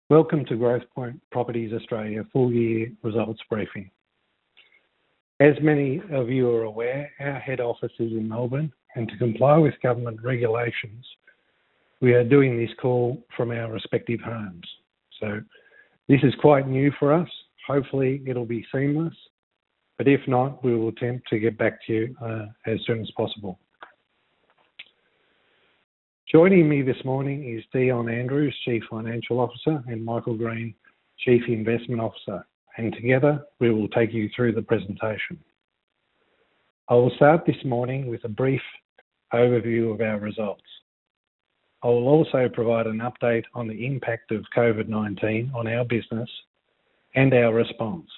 Welcome to Growthpoint Properties Australia full year results briefing. As many of you are aware, our head office is in Melbourne, and to comply with government regulations, we are doing this call from our respective homes. So this is quite new for us. Hopefully it'll be seamless, but if not, we will attempt to get back to you as soon as possible. Joining me this morning is Dion Andrews, Chief Financial Officer, and Michael Green, Chief Investment Officer, and together we will take you through the presentation. I will start this morning with a brief overview of our results. I will also provide an update on the impact of COVID-19 on our business and our response.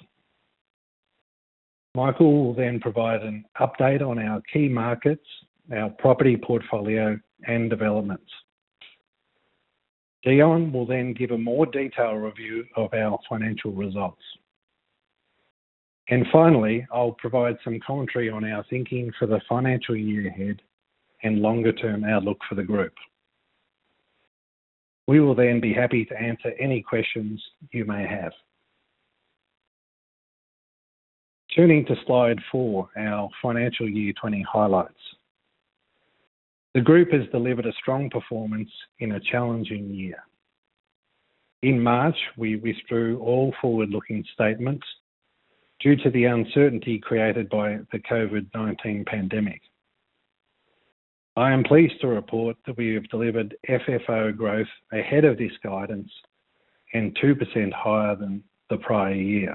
Michael will then provide an update on our key markets, our property portfolio and developments. Dion will then give a more detailed review of our financial results. And finally, I'll provide some commentary on our thinking for the financial year ahead and longer term outlook for the group. We will then be happy to answer any questions you may have. Turning to slide 4, our financial year 20 highlights. The group has delivered a strong performance in a challenging year. In March, we withdrew all forward-looking statements due to the uncertainty created by the COVID-19 pandemic. I am pleased to report that we have delivered FFO growth ahead of this guidance and 2% higher than the prior year.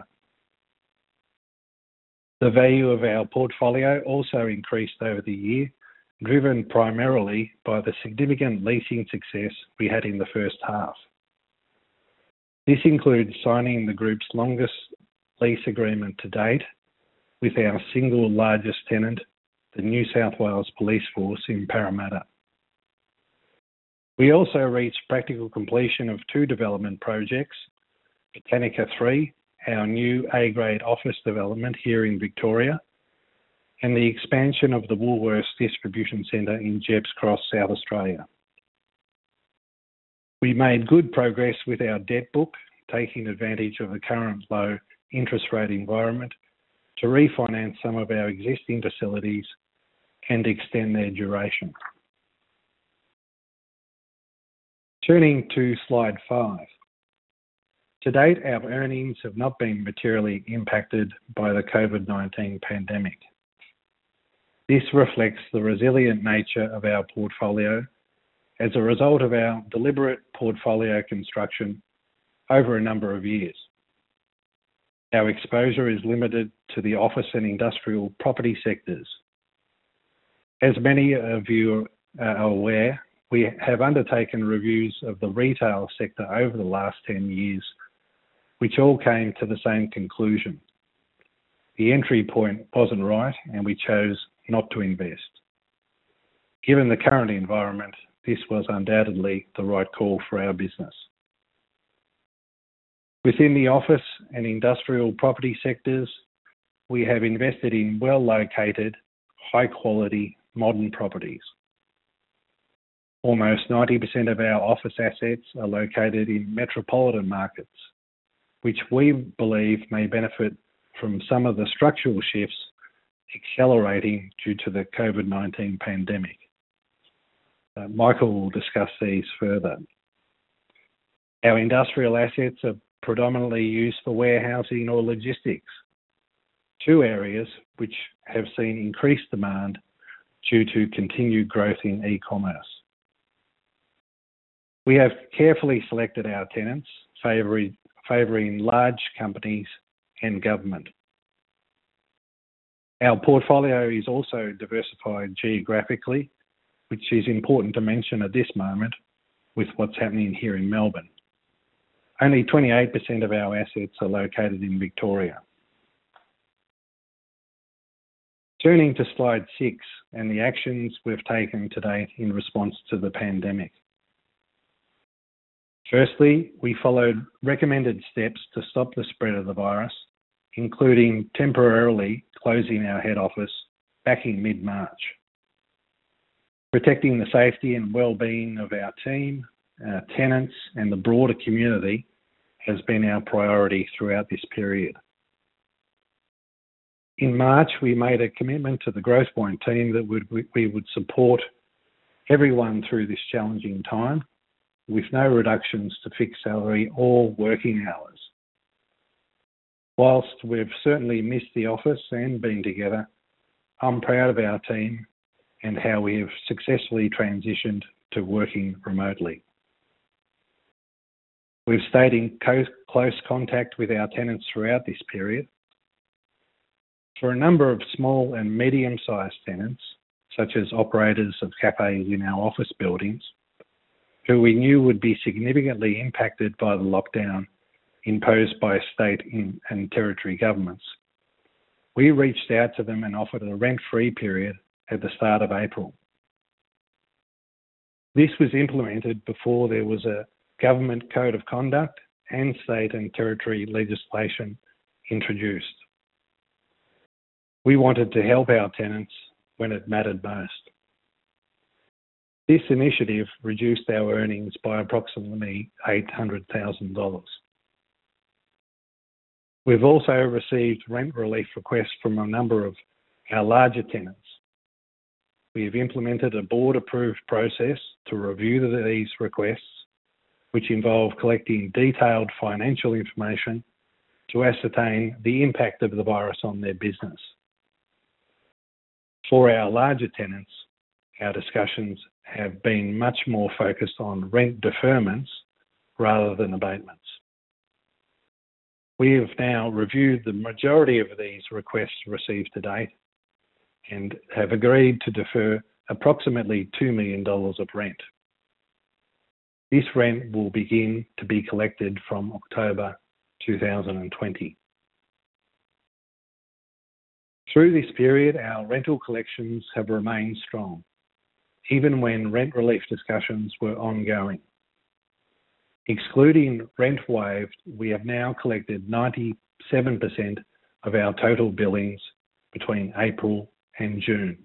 The value of our portfolio also increased over the year, driven primarily by the significant leasing success we had in the first half. This includes signing the group's longest lease agreement to date with our single largest tenant, the New South Wales Police Force in Parramatta. We also reached practical completion of 2 development projects, Botanica 3, our new A-grade office development here in Victoria, and the expansion of the Woolworths Distribution Centre in Jebbs Cross, South Australia. We made good progress with our debt book, taking advantage of the current low interest rate environment to refinance some of our existing facilities and extend their duration. Turning to slide 5. To date, our earnings have not been materially impacted by the COVID-19 pandemic. This reflects the resilient nature of our portfolio as a result of our deliberate portfolio construction over a number of years. Our exposure is limited to the office and industrial property sectors. As many of you are aware, we have undertaken reviews of the retail sector over the last 10 years, which all came to the same conclusion. The entry point wasn't right and we chose not to invest. Given the current environment, this was undoubtedly the right call for our business. Within the office and industrial property sectors, we have invested in well-located, high-quality, modern properties. Almost 90% of our office assets are located in metropolitan markets, which we believe may benefit from some of the structural shifts accelerating due to the COVID-19 pandemic. Michael will discuss these further. Our industrial assets are predominantly used for warehousing or logistics, 2 areas which have seen increased demand due to continued growth in e-commerce. We have carefully selected our tenants, favouring large companies and government. Our portfolio is also diversified geographically, which is important to mention at this moment with what's happening here in Melbourne. Only 28% of our assets are located in Victoria. Turning to slide 6 and the actions we've taken to date in response to the pandemic. Firstly, we followed recommended steps to stop the spread of the virus, including temporarily closing our head office back in mid-March. Protecting the safety and well-being of our team, our tenants and the broader community has been our priority throughout this period. In March, we made a commitment to the Growthpoint team that we would support everyone through this challenging time with no reductions to fixed salary or working hours. Whilst we've certainly missed the office and been together, I'm proud of our team and how we have successfully transitioned to working remotely. We've stayed in close contact with our tenants throughout this period. For a number of small and medium-sized tenants, such as operators of cafes in our office buildings, who we knew would be significantly impacted by the lockdown imposed by state and territory governments, we reached out to them and offered a rent-free period at the start of April. This was implemented before there was a government code of conduct and state and territory legislation introduced. We wanted to help our tenants when it mattered most. This initiative reduced our earnings by approximately $800,000. We've also received rent relief requests from a number of our larger tenants. We have implemented a board-approved process to review these requests, which involve collecting detailed financial information to ascertain the impact of the virus on their business. For our larger tenants, our discussions have been much more focused on rent deferments rather than abatements. We have now reviewed the majority of these requests received to date and have agreed to defer approximately $2 million of rent. This rent will begin to be collected from October 2020. Through this period, our rental collections have remained strong, even when rent relief discussions were ongoing. Excluding rent waived, we have now collected 97% of our total billings between April and June.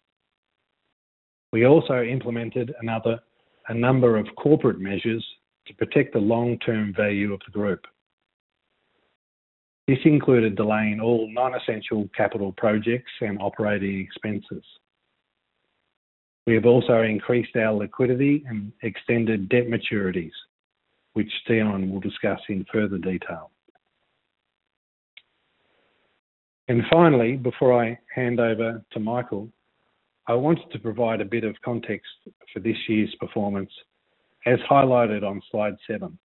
We also implemented a number of corporate measures to protect the long-term value of the group. This included delaying all non-essential capital projects and operating expenses. We have also increased our liquidity and extended debt maturities, which Dion will discuss in further detail. And finally, before I hand over to Michael, I wanted to provide a bit of context for this year's performance, as highlighted on slide 7.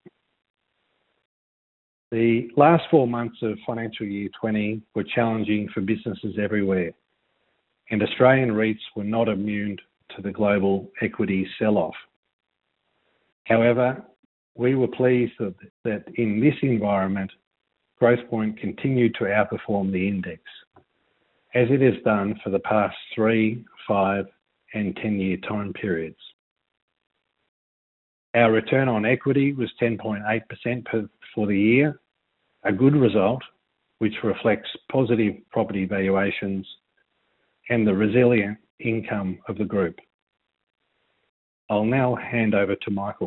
The last 4 months of financial year 20 were challenging for businesses everywhere, and Australian REITs were not immune to the global equity sell-off. However, we were pleased that in this environment, Growthpoint continued to outperform the index, as it has done for the past 3, 5, and 10-year time periods. Our return on equity was 10.8% for the year, a good result which reflects positive property valuations and the resilient income of the group. I'll now hand over to Michael.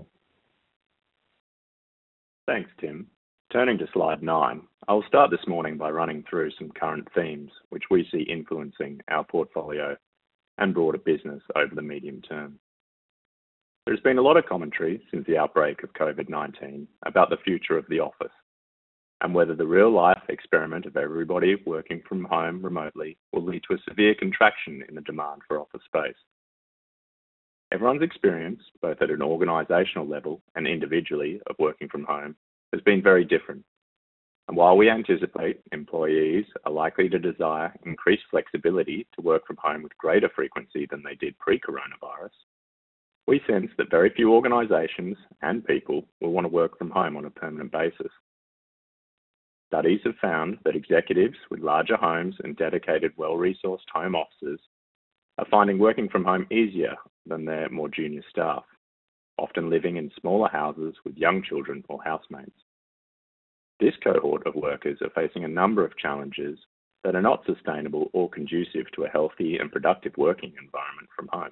Thanks, Tim. Turning to slide 9, I'll start this morning by running through some current themes which we see influencing our portfolio and broader business over the medium term. There's been a lot of commentary since the outbreak of COVID-19 about the future of the office and whether the real-life experiment of everybody working from home remotely will lead to a severe contraction in the demand for office space. Everyone's experience, both at an organisational level and individually, of working from home has been very different. And while we anticipate employees are likely to desire increased flexibility to work from home with greater frequency than they did pre-coronavirus, we sense that very few organisations and people will want to work from home on a permanent basis. Studies have found that executives with larger homes and dedicated, well-resourced home offices are finding working from home easier than their more junior staff, often living in smaller houses with young children or housemates. This cohort of workers are facing a number of challenges that are not sustainable or conducive to a healthy and productive working environment from home.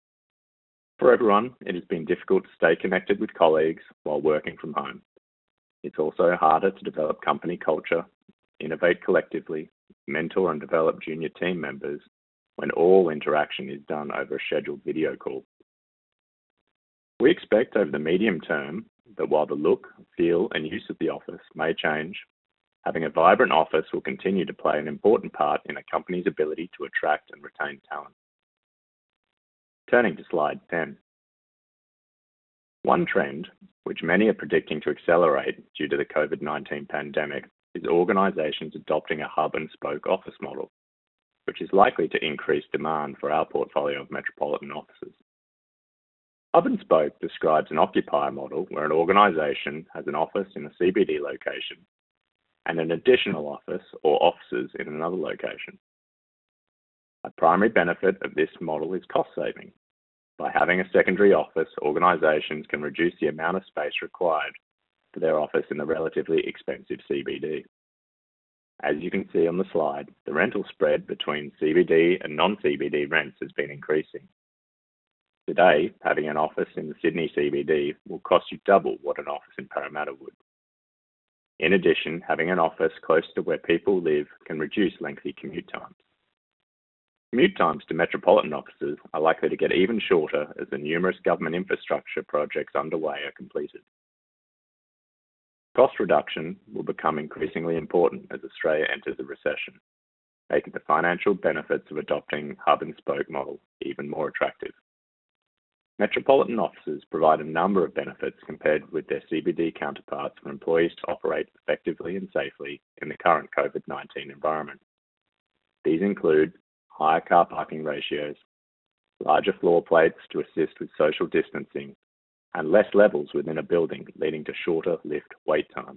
For everyone, it has been difficult to stay connected with colleagues while working from home, It's also harder to develop company culture, innovate collectively, mentor and develop junior team members when all interaction is done over a scheduled video call. We expect over the medium term that while the look, feel, and use of the office may change, having a vibrant office will continue to play an important part in a company's ability to attract and retain talent. Turning to slide 10. One trend, which many are predicting to accelerate due to the COVID-19 pandemic, is organisations adopting a hub and spoke office model, which is likely to increase demand for our portfolio of metropolitan offices. Hub and spoke describes an occupier model where an organisation has an office in a CBD location and an additional office or offices in another location. A primary benefit of this model is cost saving. By having a secondary office, organisations can reduce the amount of space required for their office in the relatively expensive CBD. As you can see on the slide, the rental spread between CBD and non-CBD rents has been increasing. Today, having an office in the Sydney CBD will cost you double what an office in Parramatta would. In addition, having an office close to where people live can reduce lengthy commute times. Commute times to metropolitan offices are likely to get even shorter as the numerous government infrastructure projects underway are completed. Cost reduction will become increasingly important as Australia enters a recession, making the financial benefits of adopting hub and spoke model even more attractive. Metropolitan offices provide a number of benefits compared with their CBD counterparts for employees to operate effectively and safely in the current COVID-19 environment. These include higher car parking ratios, larger floor plates to assist with social distancing, and less levels within a building, leading to shorter lift wait times.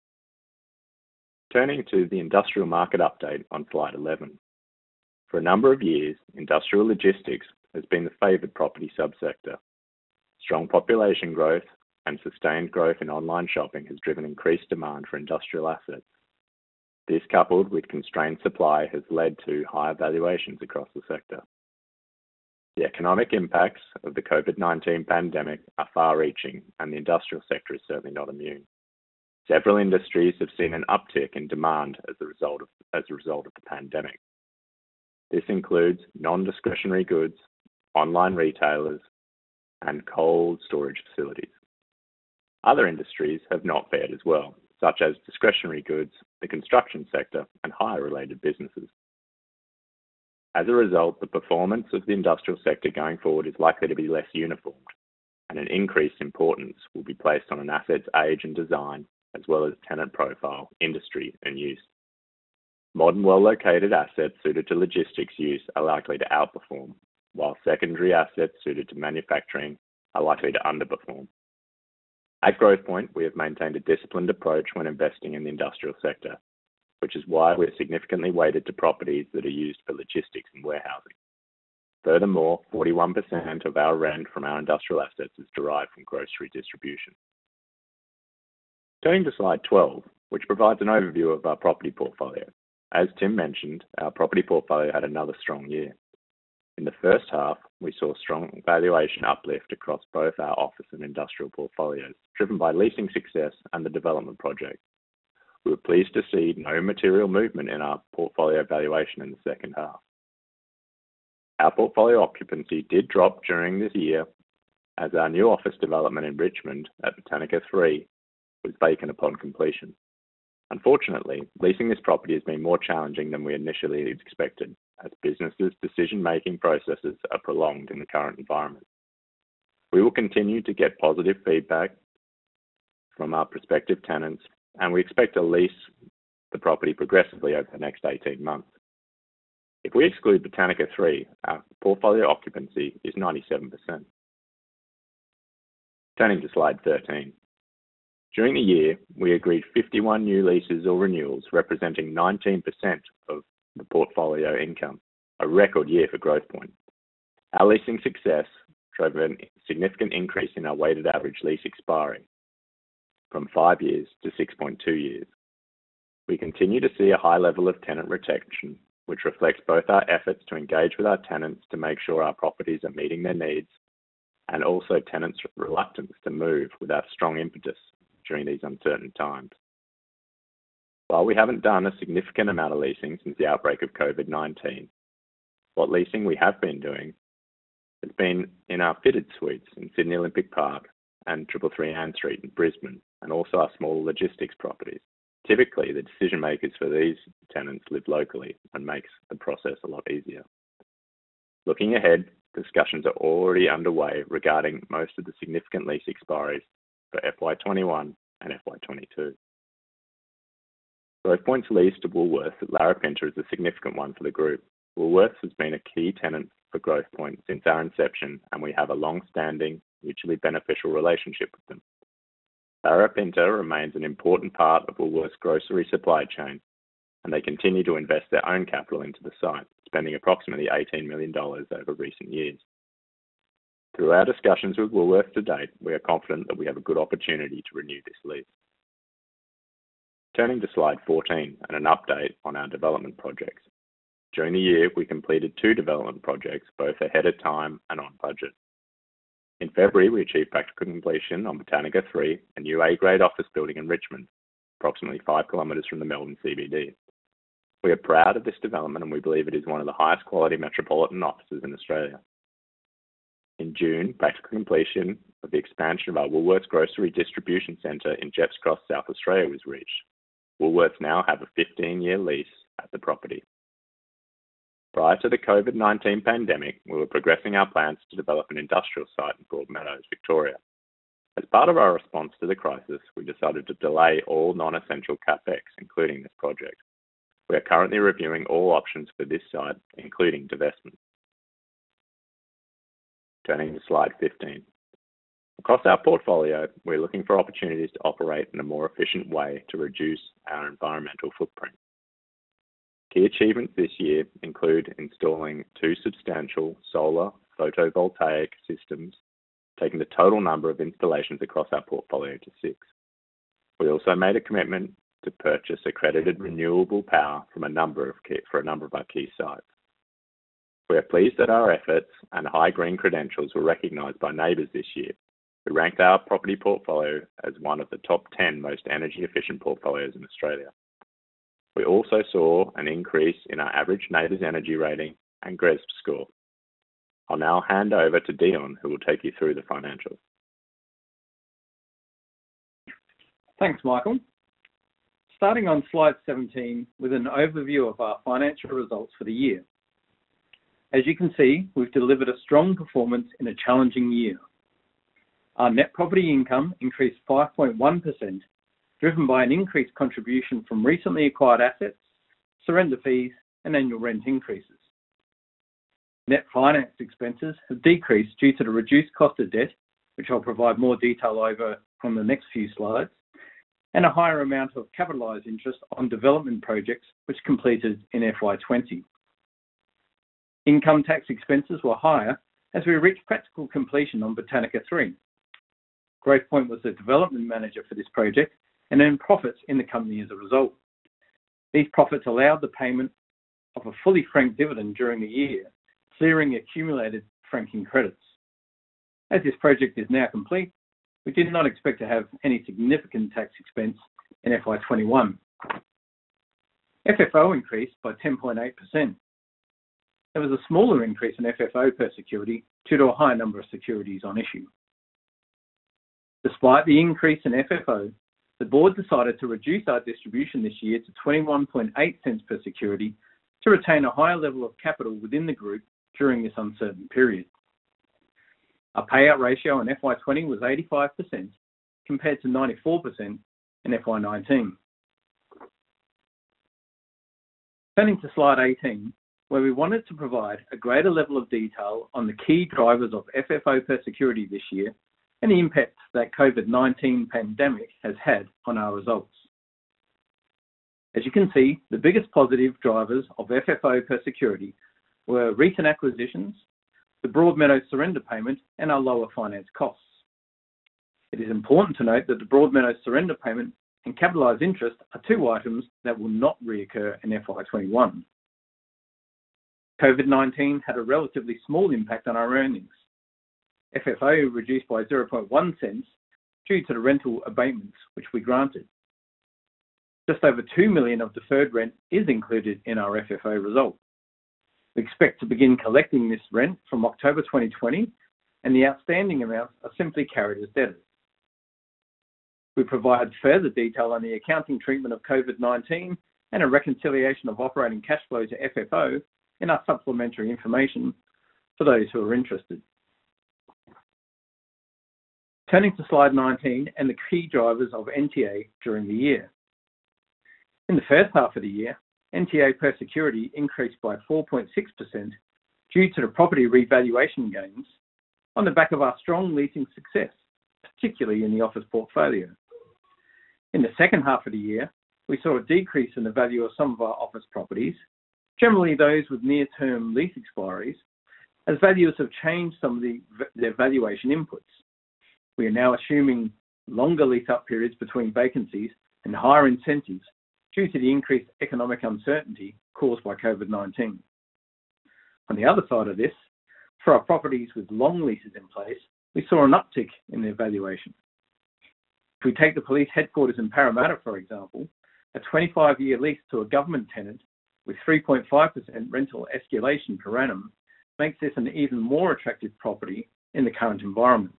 Turning to the industrial market update on slide 11. For a number of years, industrial logistics has been the favoured property subsector. Strong population growth and sustained growth in online shopping has driven increased demand for industrial assets. This, coupled with constrained supply, has led to higher valuations across the sector. The economic impacts of the COVID-19 pandemic are far-reaching, and the industrial sector is certainly not immune. Several industries have seen an uptick in demand as a result of the pandemic. This includes non-discretionary goods, online retailers, and cold storage facilities. Other industries have not fared as well, such as discretionary goods, the construction sector, and hire-related businesses. As a result, the performance of the industrial sector going forward is likely to be less uniformed, and an increased importance will be placed on an asset's age and design, as well as tenant profile, industry, and use. Modern, well-located assets suited to logistics use are likely to outperform, while secondary assets suited to manufacturing are likely to underperform. At Growthpoint, we have maintained a disciplined approach when investing in the industrial sector, which is why we're significantly weighted to properties that are used for logistics and warehousing. Furthermore, 41% of our rent from our industrial assets is derived from grocery distribution. Turning to slide 12, which provides an overview of our property portfolio. As Tim mentioned, our property portfolio had another strong year. In the first half, we saw strong valuation uplift across both our office and industrial portfolios, driven by leasing success and the development project. We were pleased to see no material movement in our portfolio valuation in the second half. Our portfolio occupancy did drop during this year as our new office development in Richmond at Botanica 3 was vacant upon completion. Unfortunately, leasing this property has been more challenging than we initially expected, as businesses' decision-making processes are prolonged in the current environment. We will continue to get positive feedback from our prospective tenants, and we expect to lease the property progressively over the next 18 months. If we exclude Botanica 3, our portfolio occupancy is 97%. Turning to slide 13. During the year, we agreed 51 new leases or renewals, representing 19% of the portfolio income, a record year for Growthpoint. Our leasing success drove a significant increase in our weighted average lease expiry from 5 years to 6.2 years. We continue to see a high level of tenant retention, which reflects both our efforts to engage with our tenants to make sure our properties are meeting their needs, and also tenants' reluctance to move without strong impetus during these uncertain times. While we haven't done a significant amount of leasing since the outbreak of COVID-19, what leasing we have been doing has been in our fitted suites in Sydney Olympic Park and 333 Ann Street in Brisbane, and also our smaller logistics properties. Typically, the decision makers for these tenants live locally and makes the process a lot easier. Looking ahead, discussions are already underway regarding most of the significant lease expiries for FY21 and FY22. Growthpoint's lease to Woolworths at Larapinta is a significant one for the group. Woolworths has been a key tenant for Growthpoint since our inception, and we have a long-standing, mutually beneficial relationship with them. Larapinta remains an important part of Woolworths' grocery supply chain, and they continue to invest their own capital into the site, spending approximately $18 million over recent years. Through our discussions with Woolworths to date, we are confident that we have a good opportunity to renew this lease. Turning to slide 14 and an update on our development projects. During the year, we completed 2 development projects, both ahead of time and on budget. In February, we achieved practical completion on Botanica 3, a new A-grade office building in Richmond, approximately 5 kilometres from the Melbourne CBD. We are proud of this development and we believe it is one of the highest quality metropolitan offices in Australia. In June, practical completion of the expansion of our Woolworths Grocery Distribution Centre in Jepps Cross, South Australia was reached. Woolworths now have a 15-year lease at the property. Prior to the COVID-19 pandemic, we were progressing our plans to develop an industrial site in Broadmeadows, Victoria. As part of our response to the crisis, we decided to delay all non-essential capex, including this project. We are currently reviewing all options for this site, including divestment. Turning to slide 15. Across our portfolio, we're looking for opportunities to operate in a more efficient way to reduce our environmental footprint. Key achievements this year include installing 2 substantial solar photovoltaic systems, taking the total number of installations across our portfolio to 6. We also made a commitment to purchase accredited renewable power from a number of our key sites. We are pleased that our efforts and high green credentials were recognised by neighbours this year, who ranked our property portfolio as one of the top 10 most energy efficient portfolios in Australia. We also saw an increase in our average neighbours energy rating and GRESB score. I'll now hand over to Dion, who will take you through the financials. Thanks, Michael. Starting on slide 17 with an overview of our financial results for the year. As you can see, we've delivered a strong performance in a challenging year. Our net property income increased 5.1%, driven by an increased contribution from recently acquired assets, surrender fees, and annual rent increases. Net finance expenses have decreased due to the reduced cost of debt, which I'll provide more detail over on the next few slides, and a higher amount of capitalised interest on development projects which completed in FY20. Income tax expenses were higher as we reached practical completion on Botanica 3. Growthpoint was the development manager for this project and earned profits in the company as a result. These profits allowed the payment of a fully franked dividend during the year, clearing accumulated franking credits. As this project is now complete, we did not expect to have any significant tax expense in FY21. FFO increased by 10.8%. There was a smaller increase in FFO per security due to a high number of securities on issue. Despite the increase in FFO, the board decided to reduce our distribution this year to 21.8 cents per security to retain a higher level of capital within the group during this uncertain period. Our payout ratio in FY20 was 85% compared to 94% in FY19. Turning to slide 18, where we wanted to provide a greater level of detail on the key drivers of FFO per security this year and the impact that COVID-19 pandemic has had on our results. As you can see, the biggest positive drivers of FFO per security were recent acquisitions, the Broadmeadows surrender payment, and our lower finance costs. It is important to note that the Broadmeadows surrender payment and capitalised interest are 2 items that will not reoccur in FY21. COVID-19 had a relatively small impact on our earnings. FFO reduced by 0.1 cents due to the rental abatements which we granted. Just over $2 million of deferred rent is included in our FFO result. We expect to begin collecting this rent from October 2020, and the outstanding amounts are simply carried as debtors. We provide further detail on the accounting treatment of COVID-19 and a reconciliation of operating cash flow to FFO in our supplementary information for those who are interested. Turning to slide 19 and the key drivers of NTA during the year. In the first half of the year, NTA per security increased by 4.6% due to the property revaluation gains on the back of our strong leasing success, particularly in the office portfolio. In the second half of the year, we saw a decrease in the value of some of our office properties, generally those with near-term lease expiries, as valuers have changed some of their valuation inputs. We are now assuming longer lease-up periods between vacancies and higher incentives due to the increased economic uncertainty caused by COVID-19. On the other side of this, for our properties with long leases in place, we saw an uptick in their valuation. If we take the police headquarters in Parramatta, for example, a 25-year lease to a government tenant with 3.5% rental escalation per annum makes this an even more attractive property in the current environment.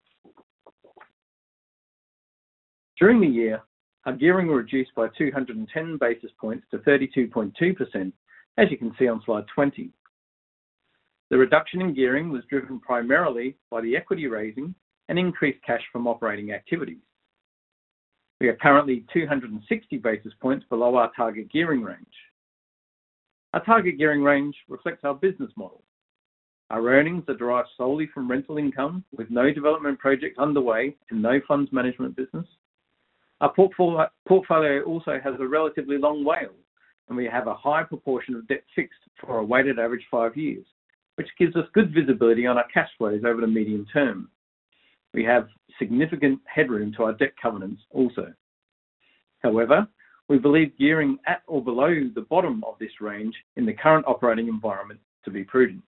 During the year, our gearing reduced by 210 basis points to 32.2%, as you can see on slide 20. The reduction in gearing was driven primarily by the equity raising and increased cash from operating activities. We are currently 260 basis points below our target gearing range. Our target gearing range reflects our business model. Our earnings are derived solely from rental income with no development projects underway and no funds management business. Our portfolio also has a relatively long WALE, and we have a high proportion of debt fixed for a weighted average 5 years, which gives us good visibility on our cash flows over the medium term. We have significant headroom to our debt covenants also. However, we believe gearing at or below the bottom of this range in the current operating environment to be prudent.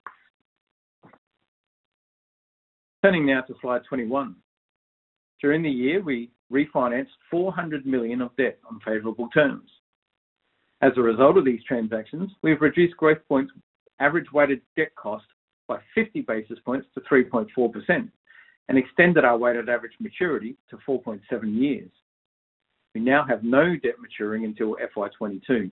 Turning now to slide 21. During the year, we refinanced $400 million of debt on favourable terms. As a result of these transactions, we've reduced Growthpoint's average weighted debt cost by 50 basis points to 3.4% and extended our weighted average maturity to 4.7 years. We now have no debt maturing until FY22.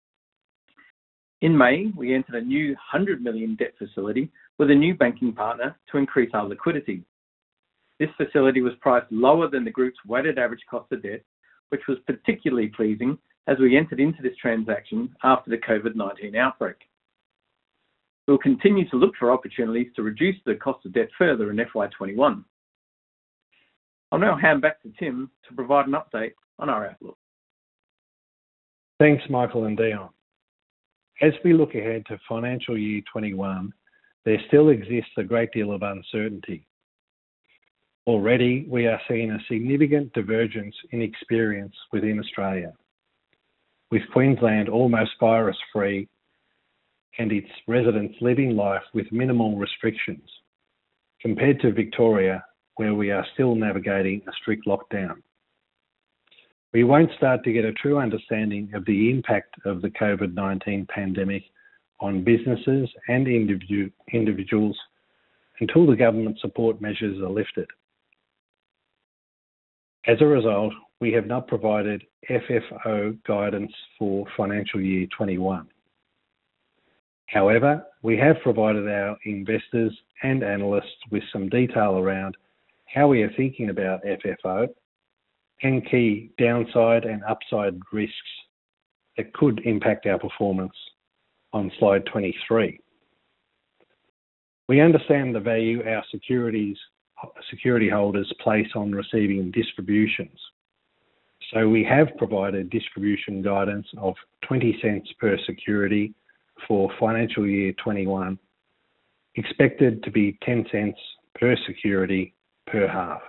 In May, we entered a new $100 million debt facility with a new banking partner to increase our liquidity. This facility was priced lower than the group's weighted average cost of debt, which was particularly pleasing as we entered into this transaction after the COVID-19 outbreak. We'll continue to look for opportunities to reduce the cost of debt further in FY21. I'll now hand back to Tim to provide an update on our outlook. Thanks, Michael and Dion. As we look ahead to financial year 21, there still exists a great deal of uncertainty. Already, we are seeing a significant divergence in experience within Australia, with Queensland almost virus-free and its residents living life with minimal restrictions, compared to Victoria, where we are still navigating a strict lockdown. We won't start to get a true understanding of the impact of the COVID-19 pandemic on businesses and individuals until the government support measures are lifted. As a result, we have not provided FFO guidance for financial year 21. However, we have provided our investors and analysts with some detail around how we are thinking about FFO and key downside and upside risks that could impact our performance on slide 23. We understand the value our security holders place on receiving distributions. So we have provided distribution guidance of 20 cents per security for financial year 21, expected to be 10 cents per security per half.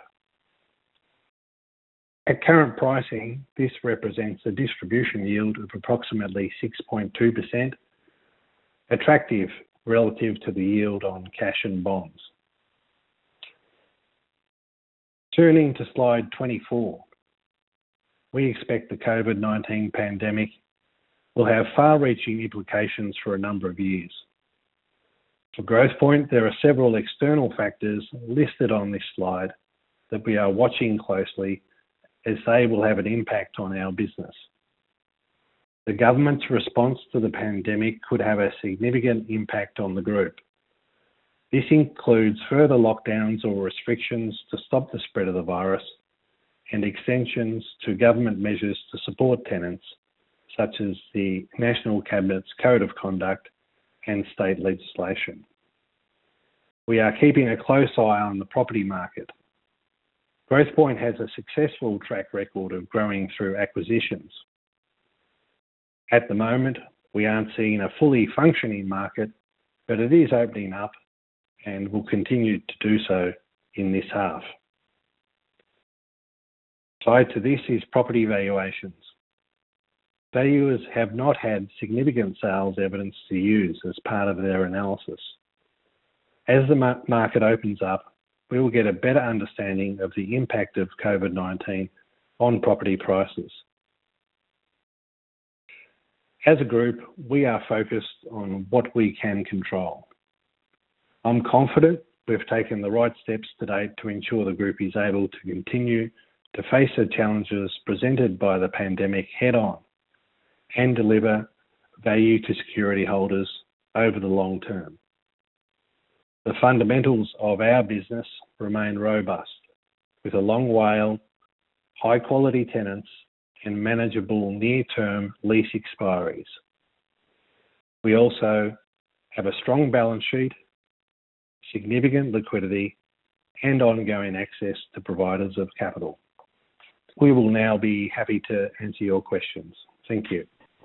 At current pricing, this represents a distribution yield of approximately 6.2%, attractive relative to the yield on cash and bonds. Turning to slide 24, we expect the COVID-19 pandemic will have far-reaching implications for a number of years. For Growthpoint, there are several external factors listed on this slide that we are watching closely as they will have an impact on our business. The government's response to the pandemic could have a significant impact on the group. This includes further lockdowns or restrictions to stop the spread of the virus and extensions to government measures to support tenants, such as the National Cabinet's Code of Conduct and state legislation. We are keeping a close eye on the property market. Growthpoint has a successful track record of growing through acquisitions. At the moment, we aren't seeing a fully functioning market, but it is opening up and will continue to do so in this half. Tied to this is property valuations. Valuers have not had significant sales evidence to use as part of their analysis. As the market opens up, we will get a better understanding of the impact of COVID-19 on property prices. As a group, we are focused on what we can control. I'm confident we've taken the right steps to date to ensure the group is able to continue to face the challenges presented by the pandemic head on and deliver value to security holders over the long term. The fundamentals of our business remain robust, with a long WALE, high quality tenants and manageable near-term lease expiries. We also have a strong balance sheet, significant liquidity and ongoing access to providers of capital. We will now be happy to answer your questions. Thank you.